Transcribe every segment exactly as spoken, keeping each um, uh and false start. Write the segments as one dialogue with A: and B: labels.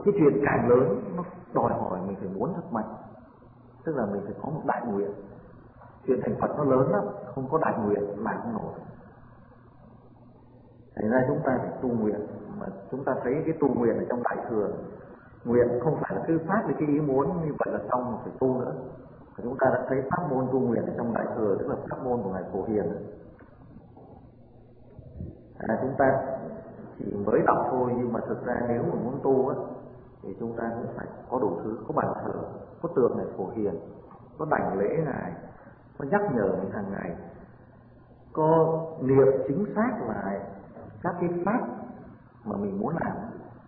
A: cái chuyện càng lớn nó đòi hỏi mình phải muốn thật mạnh, tức là mình phải có một đại nguyện. Chuyện thành Phật nó lớn lắm, không có đại nguyện làm không nổi. Thành ra chúng ta phải tu nguyện, mà chúng ta thấy cái tu nguyện ở trong Đại Thừa, nguyện không phải là cứ phát đi cái ý muốn như vậy là xong mà phải tu nữa. Và chúng ta đã thấy pháp môn tu nguyện ở trong Đại Thừa, tức là pháp môn của Ngài Phổ Hiền. À, chúng ta chỉ mới đọc thôi, nhưng mà thực ra nếu mà muốn tu á, thì chúng ta cũng phải có đủ thứ, có bàn thờ, có tượng Ngài Phổ Hiền, có đảnh lễ Ngài, có nhắc nhở mình hàng ngày, có niệm chính xác lại các cái pháp mà mình muốn làm,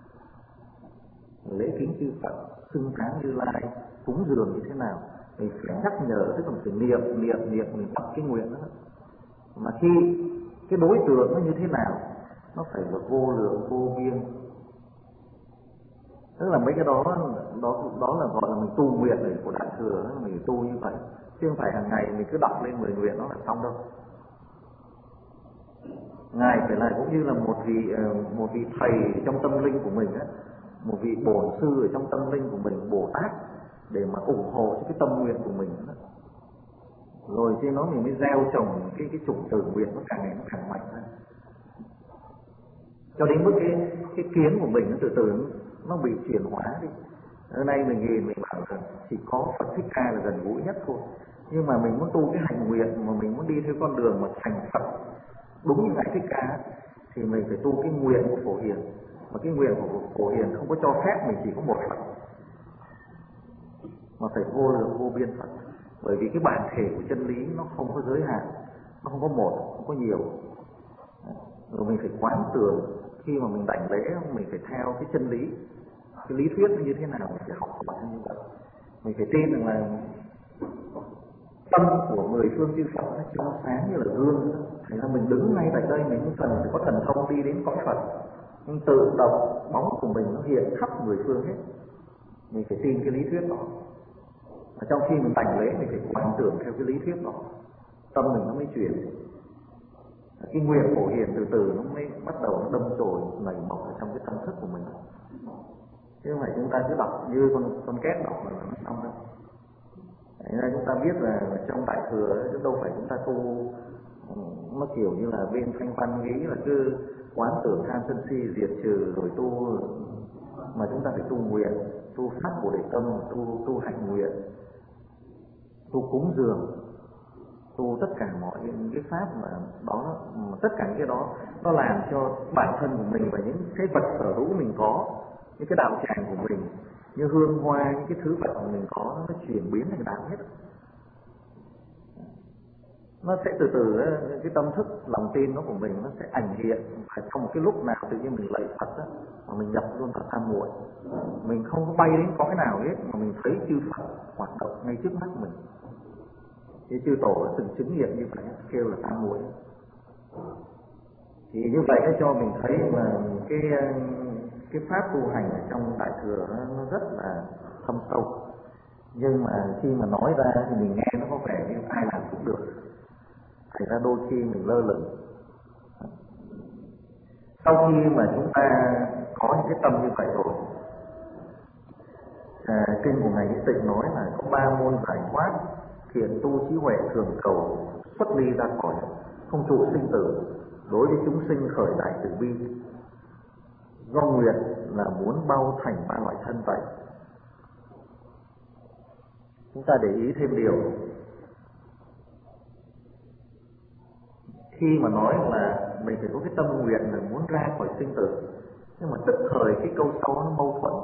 A: lễ kính chư Phật, xưng tán Như Lai, cúng dường như thế nào, mình phải nhắc nhở, tức là mình phải niệm niệm niệm mình tập cái nguyện đó. Mà khi cái đối tượng nó như thế nào, nó phải là vô lượng vô biên, tức là mấy cái đó đó đó là gọi là mình tu nguyện để của Đại Thừa, mình tu như vậy, chứ không phải hàng ngày mình cứ đọc lên mười nguyện nó là xong đâu. Ngài phải là cũng như là một vị một vị thầy trong tâm linh của mình á, một vị bổn sư ở trong tâm linh của mình, Bồ Tát, để mà ủng hộ cho cái tâm nguyện của mình đó. Rồi trên đó mình mới gieo trồng cái cái chủng tử nguyện nó càng ngày nó càng mạnh hơn, cho đến mức cái cái kiến của mình nó từ từ nó bị chuyển hóa đi. Hôm nay mình nhìn mình bảo rằng chỉ có Phật Thích Ca là gần gũi nhất thôi, nhưng mà mình muốn tu cái hành nguyện, mà mình muốn đi theo con đường mà thành Phật đúng như Ngài Thích Ca, thì mình phải tu cái nguyện của Phổ Hiền. Mà cái nguyện của Phổ Hiền không có cho phép mình chỉ có một Phật, mà phải vô lượng vô biên Phật. Bởi vì cái bản thể của chân lý nó không có giới hạn, nó không có một, không có nhiều. Rồi mình phải quán tưởng, khi mà mình đảnh lễ mình phải theo cái chân lý, cái lý thuyết nó như thế nào mình phải học hỏi như vậy. Mình phải tin rằng là tâm của mười phương chư Phật nó trong sáng như là gương. Thế là mình đứng ngay tại đây, mình không cần phải có thần thông đi đến cõi Phật, nhưng tự động bóng của mình nó hiện khắp mười phương hết. Mình phải tin cái lý thuyết đó. Và trong khi mình đảnh lễ mình phải quán tưởng theo cái lý thuyết đó, tâm mình nó mới chuyển. Cái nguyện Phổ Hiền từ từ nó mới bắt đầu nó đâm chồi nảy mọc ở trong cái tâm thức của mình. Chứ không phải chúng ta cứ đọc như con con két đọc là nó xong đâu. Thế ra chúng ta biết là trong Đại Thừa chứ đâu phải chúng ta tu nó kiểu như là bên thanh văn nghĩ là cứ quán tưởng tham sân si diệt trừ rồi tu, mà chúng ta phải tu nguyện, tu phát Bồ Đề Tâm, tu tu hạnh nguyện, tu cúng dường, tu tất cả mọi những cái pháp mà đó, mà tất cả những cái đó nó làm cho bản thân của mình và những cái vật sở hữu mình có, những cái đạo tràng của mình, như hương hoa, những cái thứ vật mà mình có nó chuyển biến thành đạo hết. Nó sẽ từ từ cái tâm thức lòng tin nó của mình nó sẽ ảnh hiện, phải trong một cái lúc nào tự nhiên mình lạy Phật đó, mà mình nhập luôn vào tam muội, mình không có bay đến cõi nào hết, mà mình thấy chư Phật hoạt động ngay trước mắt mình. Thì chư Tổ đã từng chứng nghiệm như vậy, kêu là tam muội. Thì như vậy nó cho mình thấy mà cái cái pháp tu hành ở trong Đại Thừa nó, nó rất là thâm sâu. Nhưng mà khi mà nói ra thì mình nghe nó có vẻ như ai làm cũng được, thành ra đôi khi mình lơ lửng. Sau khi mà chúng ta có những cái tâm như vậy rồi, à, kinh của Ngài Nhất Tịnh nói là có ba môn giải thoát: thiện tu trí huệ thường cầu, xuất ly ra khỏi, không trụ sinh tử, đối với chúng sinh khởi đại từ bi. Do nguyện là muốn bao thành ba loại thân vậy. Chúng ta để ý thêm điều, khi mà nói là mình phải có cái tâm nguyện là muốn ra khỏi sinh tử, nhưng mà tức thời cái câu sau nó mâu thuẫn.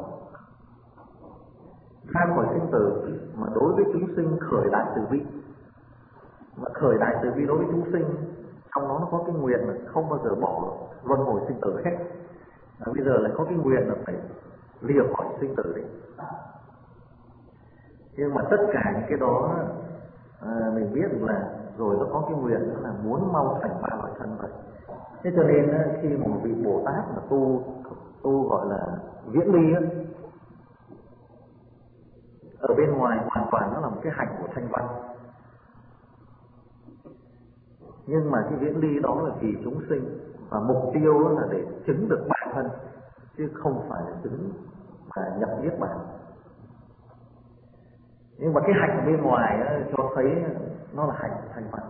A: Ra khỏi sinh tử mà đối với chúng sinh khởi đại từ bi, mà khởi đại từ bi đối với chúng sinh, trong đó nó có cái nguyện là không bao giờ bỏ luân hồi sinh tử hết. À, bây giờ lại có cái nguyện là phải lìa khỏi sinh tử đấy. Nhưng mà tất cả những cái đó à, mình biết là rồi nó có cái nguyện đó là muốn mau thành ba loại thân vậy. Thế cho nên khi mà một vị Bồ Tát mà tu tu gọi là viễn ly á, ở bên ngoài hoàn toàn nó là một cái hạnh của thanh văn, nhưng mà cái viễn ly đó là vì chúng sinh, và mục tiêu là để chứng được bản thân chứ không phải là chứng mà nhập niết bàn. Nhưng mà cái hạnh bên ngoài á, cho thấy nó là hạnh thanh văn.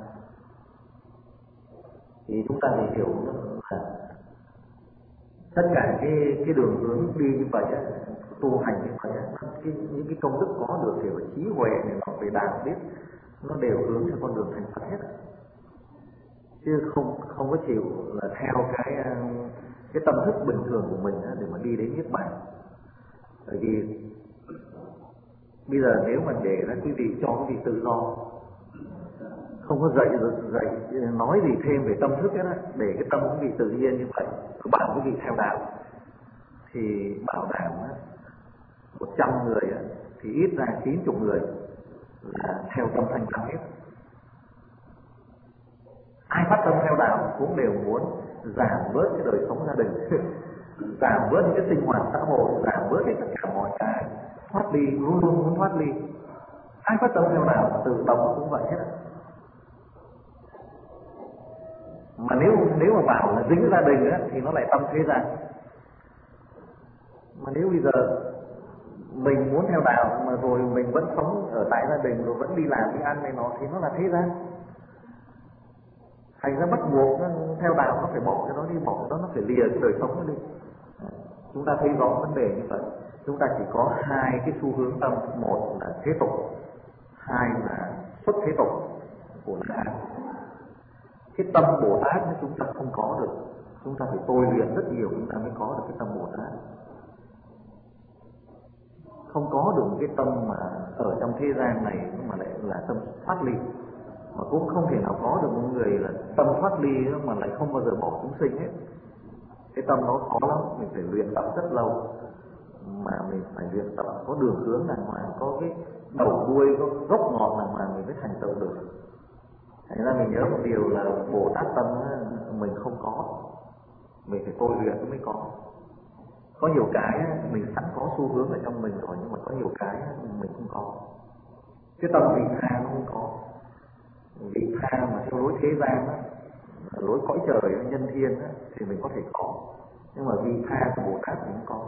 A: Thì chúng ta phải hiểu là tất cả cái cái đường hướng đi như vậy á, tu hành như vậy á, cái, những cái công đức có được thì về trí huệ này nó về đạo biết, nó đều hướng cho con đường thành Phật hết, chứ không không có chịu là theo cái cái tâm thức bình thường của mình á, để mà đi đến niết bàn. Bởi vì bây giờ nếu mà để ra quý vị cho quý vị tự do, không có dạy dạy nói gì thêm về tâm thức hết á, để cái tâm quý vị tự nhiên như vậy, bảo quý vị theo đạo, thì bảo đảm á, một trăm người á, thì ít ra chín chục người là theo tâm thanh văn hết. Ai phát tâm theo đạo cũng đều muốn giảm bớt cái đời sống gia đình, giảm bớt những cái sinh hoạt xã hội, giảm bớt hết tất cả mọi cái, thoát ly, luôn luôn muốn thoát ly. Ai phát tâm theo đạo tự động cũng vậy hết. Mà nếu nếu mà bảo là dính gia đình á, thì nó lại tâm thế gian. Mà nếu bây giờ mình muốn theo đạo mà rồi mình vẫn sống ở tại gia đình, rồi vẫn đi làm đi ăn này nọ, thì nó là thế gian. Thành ra bắt buộc theo đạo nó phải bỏ cái đó đi, bỏ cái đó nó phải lìa cái đời sống nó đi. Chúng ta thấy rõ vấn đề như vậy. Chúng ta chỉ có hai cái xu hướng tâm, một là thế tục, hai là xuất thế tục của đạo. Cái tâm Bồ Tát chúng ta không có được, chúng ta phải tôi luyện rất nhiều chúng ta mới có được cái tâm Bồ Tát. Không có được cái tâm mà ở trong thế gian này mà lại là tâm thoát ly, mà cũng không thể nào có được một người là tâm thoát ly mà lại không bao giờ bỏ chúng sinh hết. Cái tâm nó khó lắm, mình phải luyện tập rất lâu, mà mình phải luyện tập có đường hướng đàng hoàng, có cái đầu đuôi, có gốc ngọn đàng hoàng mình mới thành tựu được. Thành ra mình nhớ một điều là Bồ Tát tâm mình không có, mình phải tôi luyện mới có. Có nhiều cái mình sẵn có xu hướng ở trong mình rồi, nhưng mà có nhiều cái mình không có. Cái tâm vị tha nó không có. Vị tha mà theo lối thế gian á, lối cõi trời nhân thiên á, thì mình có thể có, nhưng mà vị tha của Bồ Tát mình không có.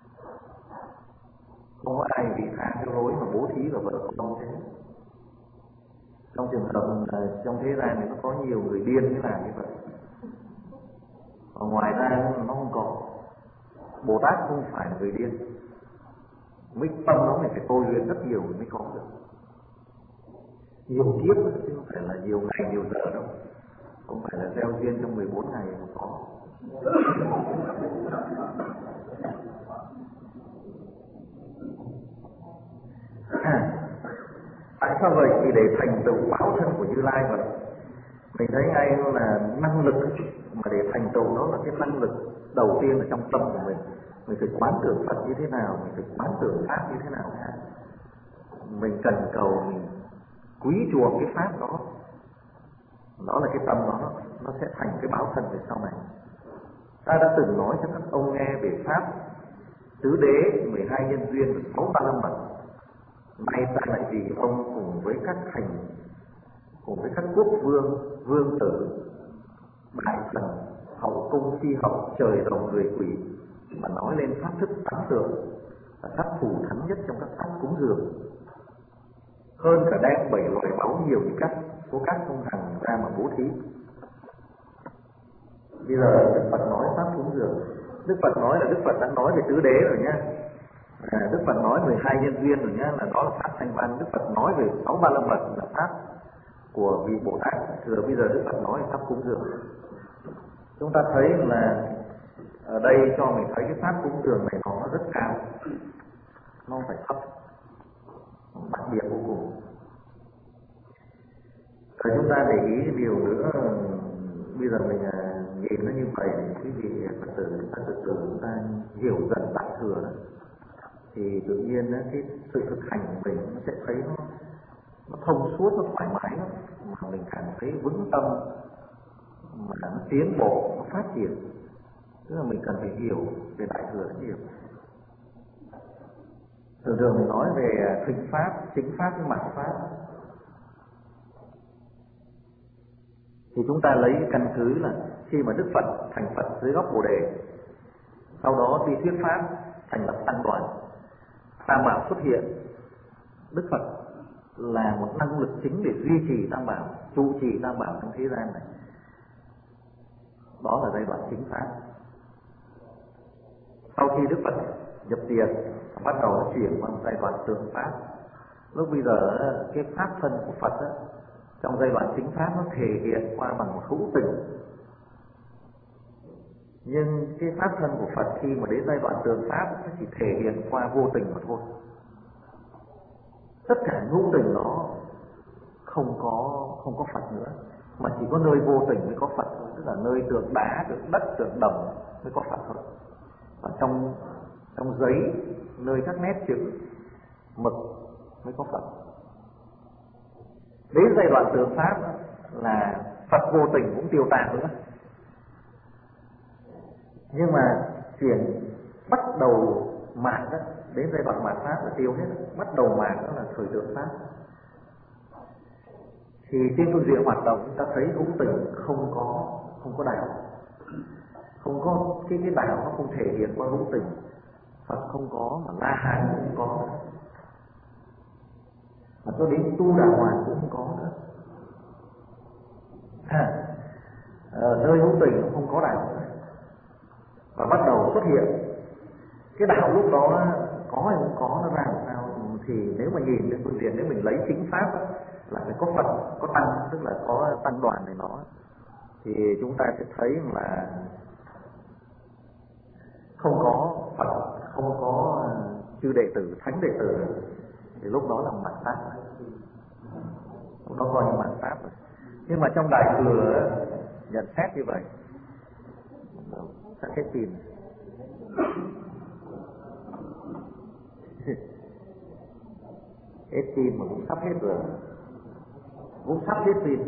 A: Không có ai vị tha theo lối mà bố thí và vợ con thế. Trong trường hợp trong thế gian này nó có nhiều người điên mới làm như vậy, còn ngoài ra nó không có. Bồ Tát không phải là người điên, mới tâm nó mình phải tôi luyện rất nhiều mới có được. Nhiều kiếp chứ không phải là nhiều ngày nhiều giờ đâu, không phải là gieo duyên trong mười bốn ngày mà có. À, tại sao vậy? Thì để thành tựu báo thân của Như Lai vậy. Mình thấy ngay là năng lực mà để thành tựu nó là cái năng lực đầu tiên ở trong tâm của mình. Mình phải quán tưởng Phật như thế nào, mình phải quán tưởng Pháp như thế nào cả. Mình cần cầu, mình quý chuộng cái Pháp đó. Đó là cái tâm đó, nó, nó sẽ thành cái báo thân về sau này. Ta đã từng nói cho các ông nghe về Pháp tứ đế, mười hai nhân duyên và sáu ba lâm mật. Nay ta lại vì ông cùng với các thành, cùng với các quốc vương, vương tử, đại thần, hậu cung phi hậu, trời rồng người quỷ mà nói lên pháp thức tám tượng là pháp phù thắng nhất trong các pháp cúng dường, hơn cả đem bảy loại báu nhiều như cách số các không hằng ra mà bố thí. Bây giờ Đức Phật nói pháp cúng dường, Đức Phật nói là Đức Phật đã nói về tứ đế rồi nhá. À, Đức Phật nói mười hai nhân duyên rồi nhá, là đó là pháp thanh văn. Đức Phật nói về sáu ba la mật là pháp của vị Bồ Tát. Thừa bây giờ Đức Phật nói pháp cúng dường. Chúng ta thấy là ở đây cho mình thấy cái pháp cúng dường này nó rất cao, nó không phải thấp, đặc biệt vô cùng. Rồi chúng ta để ý điều nữa, bây giờ mình nhìn nó như vậy, quý vị Phật tử chúng ta từ từ chúng ta hiểu dần đại thừa đó, thì tự nhiên cái sự thực hành của mình nó sẽ thấy nó, nó thông suốt, nó thoải mái lắm, mà mình cảm thấy vững tâm, mà nó tiến bộ, nó phát triển. Tức là mình cần phải hiểu về đại thừa rất nhiều. Thường thường mình nói về thịnh pháp, chính pháp với mạt pháp, thì chúng ta lấy căn cứ là khi mà Đức Phật thành Phật dưới gốc Bồ Đề, sau đó đi thuyết pháp thành lập tăng đoàn. Tam bảo xuất hiện, Đức Phật là một năng lực chính để duy trì tam bảo, trụ trì tam bảo trong thế gian này. Đó là giai đoạn chính pháp. Sau khi Đức Phật nhập tiền, bắt đầu chuyển qua giai đoạn tượng pháp. Lúc bây giờ cái pháp thân của Phật đó, trong giai đoạn chính pháp nó thể hiện qua bằng một hữu tình. Nhưng cái pháp thân của Phật khi mà đến giai đoạn tượng pháp nó chỉ thể hiện qua vô tình mà thôi. Tất cả hữu tình đó không có không có Phật nữa, mà chỉ có nơi vô tình mới có Phật thôi, tức là nơi tượng đá, tượng đất, tượng đồng mới có Phật thôi. Và trong trong giấy, nơi các nét chữ mực mới có Phật. Đến giai đoạn tượng pháp là Phật vô tình cũng tiêu tan nữa. Nhưng mà chuyện bắt đầu mạt đó, đến giai đoạn mạt pháp là tiêu hết. Bắt đầu mạt đó là thời tượng pháp. Thì trên phương diện hoạt động chúng ta thấy hữu tình không có không có đạo, không có cái cái đạo nó không thể hiện qua hữu tình. Phật không có, mà La Hán cũng không có, mà cho đến Tu Đà Hoàn cũng không có nữa. À, ở nơi hữu tình cũng không có đạo nữa. Và bắt đầu xuất hiện cái đạo lúc đó có hay không có, nó ra làm sao. Thì nếu mà nhìn đến phương diện, nếu mình lấy chính pháp đó, là phải có Phật, có tăng, tức là có tăng đoàn này nó, thì chúng ta sẽ thấy là không có Phật, không có chư đệ tử, thánh đệ tử, thì lúc đó là mạt pháp, lúc đó coi như mạt pháp rồi. Nhưng mà trong Đại Thừa nhận xét như vậy. Sắp hết pin. Hết pin mà cũng sắp hết rồi, cũng sắp hết pin.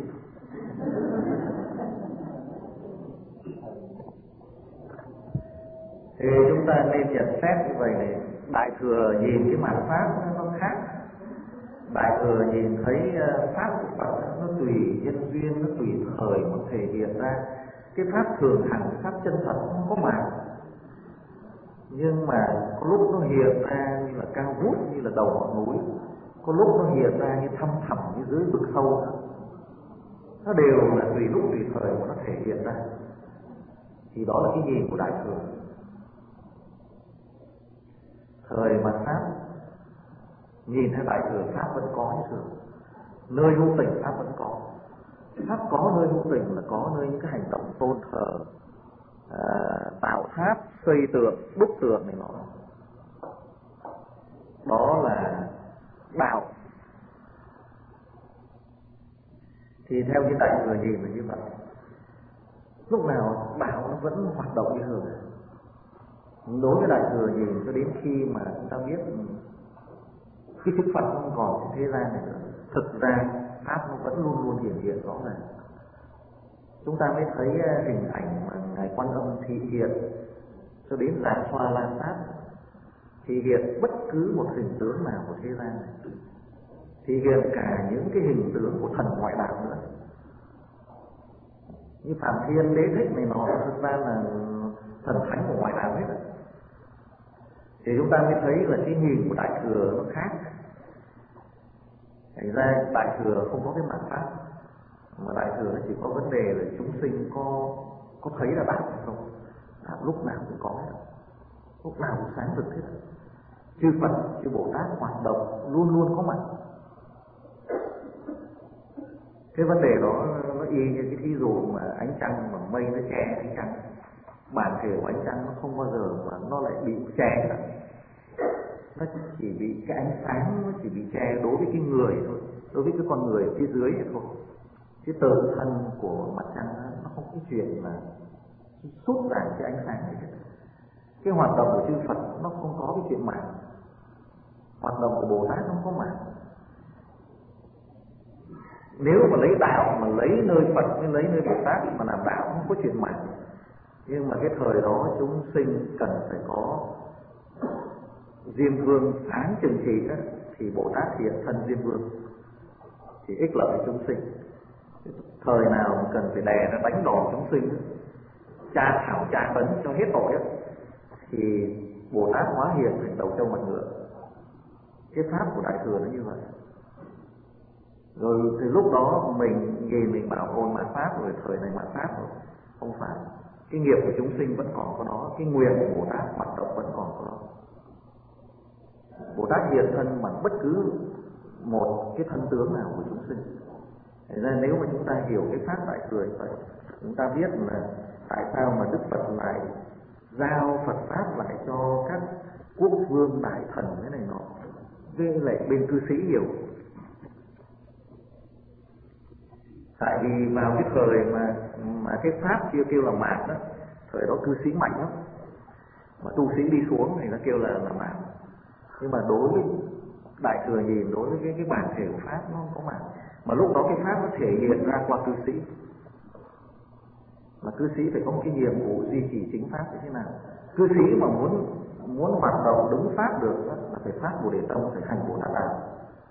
A: Thì chúng ta nên nhận xét như vậy này. Đại Thừa nhìn cái mạt pháp nó khác. Đại Thừa nhìn thấy pháp của Phật nó tùy nhân duyên, nó tùy thời mà thể hiện ra. Cái pháp thường hằng, pháp chân thật không có mạt, nhưng mà có lúc nó hiện ra như là cao vút, như là đầu ngọn núi, có lúc nó hiện ra như thăm thẳm như dưới vực sâu. Nó đều là tùy lúc tùy thời mà nó thể hiện ra. Thì đó là cái nhìn của Đại Thừa. Thời mà pháp nhìn theo Đại Thừa, pháp vẫn có như thường. Nơi hữu tình pháp vẫn có. Pháp có nơi hữu tình là có nơi những cái hành động tôn thờ, à, tạo tháp, xây tượng, đúc tượng này nó. Đó là đạo. Thì theo cái Đại Thừa nhìn là như vậy. Lúc nào đạo nó vẫn hoạt động như thường. Đối với Đại Thừa nhìn cho đến khi mà chúng ta biết cái chức Phật không còn trên thế gian này nữa, thực ra pháp nó vẫn luôn luôn hiện hiện rõ ràng. Chúng ta mới thấy hình ảnh mà Ngài Quan Âm thị hiện cho đến Giáng Xoa La Sát, thị hiện bất cứ một hình tướng nào của thế gian này, thị hiện cả những cái hình tướng của thần ngoại đạo nữa, như Phạm Thiên, Đế Thích này nọ, thực ra là thần thánh của ngoại đạo hết rồi. Thì chúng ta mới thấy là cái nhìn của Đại Thừa nó khác. Thành ra Đại Thừa không có cái mạt pháp, mà Đại Thừa nó chỉ có vấn đề là chúng sinh có có thấy là đạo hay không. Đạo lúc nào cũng có, lúc nào cũng sáng rực hết. Chư Phật, chư Bồ Tát hoạt động luôn luôn có mặt. Cái vấn đề đó nó y như cái thí dụ mà ánh trăng mà mây nó che ánh trăng, bản thể của ánh trăng nó không bao giờ mà nó lại bị che cả. Nó chỉ bị cái ánh sáng, nó chỉ bị che đối với cái người thôi, đối với cái con người ở phía dưới thôi. Cái tự thân của mặt trăng đó, nó không có chuyện mà xuất ra cái ánh sáng này. Cái hoạt động của chư Phật nó không có cái chuyện mạng, hoạt động của Bồ Tát nó không có mạng. Nếu mà lấy đạo mà lấy nơi Phật mới lấy nơi Bồ Tát mà làm đạo không có chuyện mạng. Nhưng mà cái thời đó chúng sinh cần phải có Diêm Vương sáng trừng trị đó, thì Bồ Tát hiện thân Diêm Vương thì ích lợi cho chúng sinh. Thời nào cần phải đè nó đánh đòn chúng sinh, tra thảo tra vấn cho hết tội đó, thì Bồ Tát hóa hiện thành đầu trâu mặt ngựa. Cái pháp của Đại Thừa nó như vậy. Rồi thì lúc đó mình nhìn mình bảo ôn mạt pháp rồi, thời này mạt pháp rồi. Không phải. Cái nghiệp của chúng sinh vẫn còn có đó, cái nguyện của Bồ Tát hoạt động vẫn còn có đó. Bồ Tát hiện thân bằng bất cứ một cái thân tướng nào của chúng sinh. Thế nên nếu mà chúng ta hiểu cái pháp Đại Thừa như vậy, chúng ta biết là tại sao mà Đức Phật lại giao Phật pháp lại cho các quốc vương đại thần thế này nọ, với lại bên cư sĩ hiểu. Tại vì vào cái thời mà mà cái pháp kia kêu là mạt đó, thời đó cư sĩ mạnh lắm, mà tu sĩ đi xuống thì nó kêu là là mạt. Nhưng mà đối với Đại Thừa nhìn, đối với cái cái bản thể của pháp nó không có mạt, mà lúc đó cái pháp nó thể hiện ra qua cư sĩ. Là cư sĩ phải có một cái nhiệm vụ duy trì chính pháp như thế nào. Cư sĩ mà muốn muốn hoạt động đúng pháp được là phải phát Bồ Đề Tông, phải hành Bồ Tát Đạo,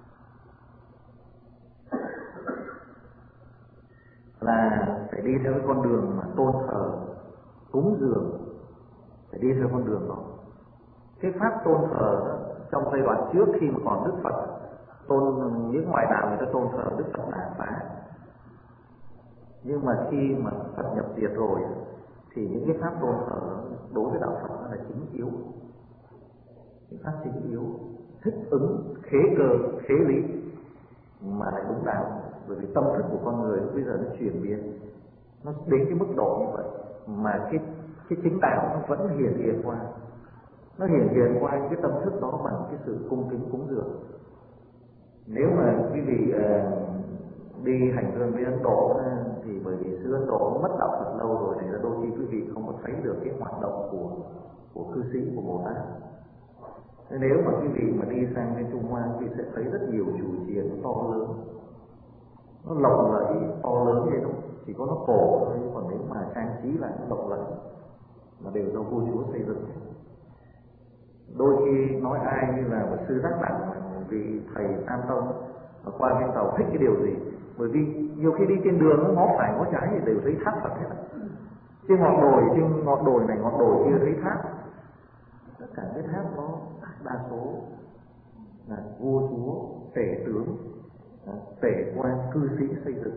A: là phải đi theo cái con đường mà tôn thờ cúng dường, phải đi theo con đường đó. Cái pháp tôn thờ đó, trong giai đoạn trước khi mà còn Đức Phật, tôn những ngoại đạo người ta tôn thờ Đức Phật Đà Phá. Nhưng mà khi mà Phật nhập diệt rồi thì những cái pháp tôn thờ đối với đạo Phật nó là chính yếu, những pháp chính yếu, thích ứng khế cơ, khế lý mà lại đúng đạo. Bởi vì tâm thức của con người bây giờ nó chuyển biến, nó đến cái mức độ như vậy mà cái cái chính đạo nó vẫn hiển hiện qua, nó hiển hiện qua những cái tâm thức đó bằng cái sự cung kính cúng dường. Nếu mà quý vị uh, đi hành hương với Ấn Độ thì bởi vì xứ Ấn Độ nó mất đạo Phật lâu rồi, thì đôi khi quý vị không có thấy được cái hoạt động của của cư sĩ, của Bồ Tát. Nếu mà quý vị mà đi sang bên Trung Hoa, quý vị sẽ thấy rất nhiều chùa chiền to lớn, nó lộng lẫy to lớn vậy đâu, chỉ có nó cổ thôi, còn nếu mà trang trí lại nó lộng lẫy mà đều do vua chúa xây dựng. Đôi khi nói ai như là một sư Giác Đẳng vì thầy An Tông mà qua bên Tàu thích cái điều gì, bởi vì nhiều khi đi trên đường nó ngó phải ngó trái thì đều thấy tháp Phật hết. Trên ngọn đồi, trên ngọn đồi này ngọn đồi kia thấy tháp, tất cả cái tháp đó đa số là vua chúa, tể tướng, tể quan, cư sĩ xây dựng.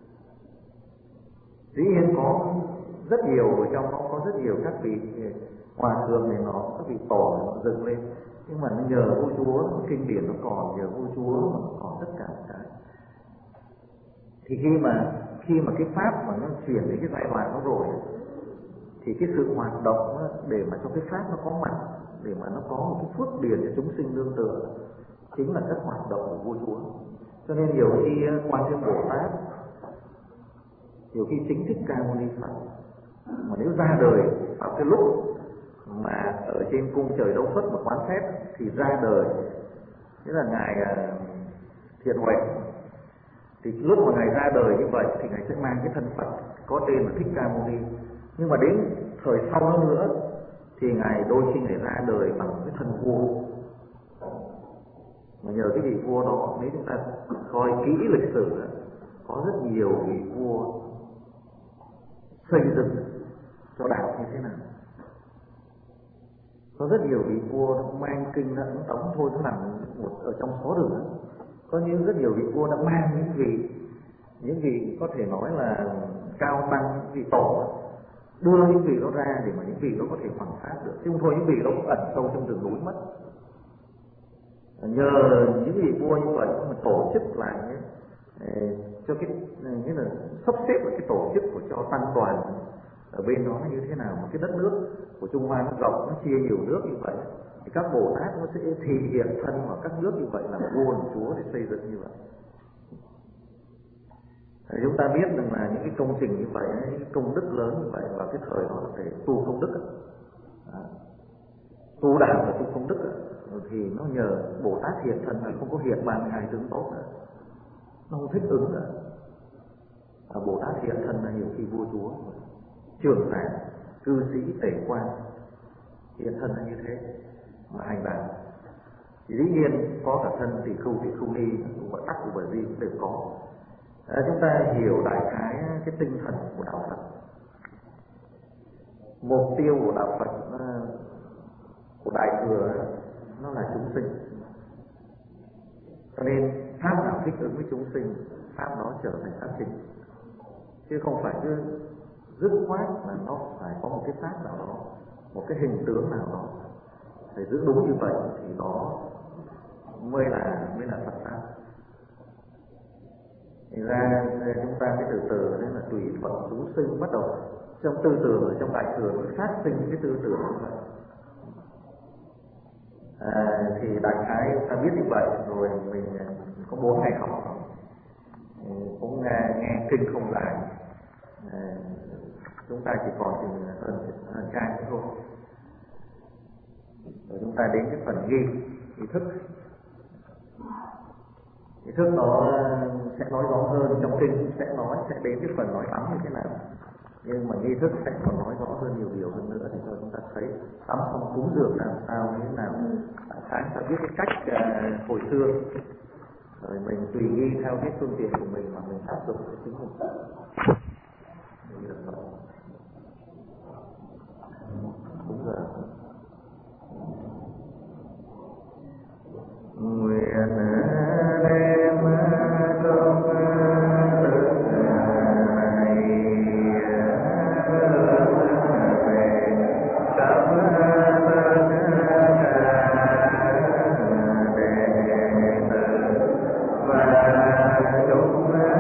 A: Dĩ nhiên có rất nhiều, ở trong đó có rất nhiều các vị hòa thượng này nó, các vị tổ nó dựng lên, nhưng mà nó nhờ vua chúa, kinh điển nó còn, nhờ vua chúa mà nó còn tất cả cái. Thì khi mà khi mà cái pháp mà nó chuyển đến cái giai đoạn nó rồi, thì cái sự hoạt động đó, để mà cho cái pháp nó có mặt, để mà nó có một cái phước điển cho chúng sinh nương tựa, chính là các hoạt động của vua chúa. Cho nên nhiều khi Quan Thế Bồ Tát, nhiều khi chính Thích Ca Mâu Ni Phật mà nếu ra đời vào cái lúc mà ở trên cung trời Đấu Phất mà quán xét thì ra đời, nghĩa là ngài Thiện Huệ, thì lúc mà ngài ra đời như vậy thì ngài sẽ mang cái thân Phật có tên là Thích Ca Mâu Ni. Nhưng mà đến thời sau đó nữa thì ngài đôi khi ngài ra đời bằng cái thân vua. Mà nhờ cái vị vua đó, nếu chúng ta coi kỹ lịch sử, có rất nhiều vị vua xây dựng cho đạo như thế nào. Có rất nhiều vị vua nó mang kinh ra ấn tống thôi, nó nằm một ở trong xó rửa. Có những rất nhiều vị vua đã mang những vị những vị có thể nói là cao tăng, những vị tổ, đưa những vị đó ra để mà những vị đó có thể hoàn pháp được, chứ không thôi những vị đó ẩn sâu trong rừng núi mất. Nhờ những vị vua như vậy mà tổ chức lại ấy, cho cái nghĩa là sắp xếp lại cái tổ chức của cho tăng đoàn ở bên đó như thế nào. Một cái đất nước của Trung Hoa nó rộng, nó chia nhiều nước như vậy, thì các Bồ Tát nó sẽ thể hiện thân vào các nước như vậy, làm vua làm chúa để xây dựng như vậy. Thì chúng ta biết rằng là những cái công trình như vậy, những cái công đức lớn như vậy vào cái thời đó là phải tu công đức, à, tu đạo và tu công đức, thì nó nhờ Bồ Tát hiện thân là không có hiện ba mươi hai tướng tốt nữa, nó không thích ứng nữa. À, Bồ Tát hiện thân là nhiều khi vua chúa, trưởng giả, cư sĩ, tể quan hiện thân là như thế mà hành đạo. Thì dĩ nhiên có cả thân thì khưu thì khưu ni, gọi tắc của bởi vì cũng đều có. À, chúng ta hiểu đại khái cái tinh thần của đạo Phật. Mục tiêu của đạo Phật của Đại Thừa nó là chúng sinh. Cho nên pháp nào thích ứng với chúng sinh, pháp đó trở thành pháp chính, chứ không phải cứ dứt khoát là nó phải có một cái pháp nào đó, một cái hình tướng nào đó. Phải giữ đúng như vậy thì đó mới là mới là Phật pháp. Thì ra chúng ta cái từ từ đấy là tùy thuận chúng sinh, bắt đầu trong tư tưởng ở trong Đại Thừa mới phát sinh cái tư tưởng như vậy. À, thì đại khái chúng ta biết như vậy rồi, mình có bốn ngày học cũng nghe, nghe kinh không dài. À, chúng ta chỉ còn chừng hơn hơn trang nữa thôi. Rồi chúng ta đến cái phần ghi ý thức. Ý thức nó sẽ nói rõ hơn, trong kinh sẽ nói, sẽ đến cái phần nói tắm như thế nào. Nhưng mà nghi thức sẽ còn nói rõ hơn nhiều điều hơn nữa, thì cho chúng ta thấy tắm xong cúng dường làm sao như thế nào. Sáng ta biết cái cách uh, hồi xưa, rồi mình tùy nghi theo cái phương tiện của mình mà mình áp dụng cái chính mình. Cúng giờ nguyện đêm trong và chúng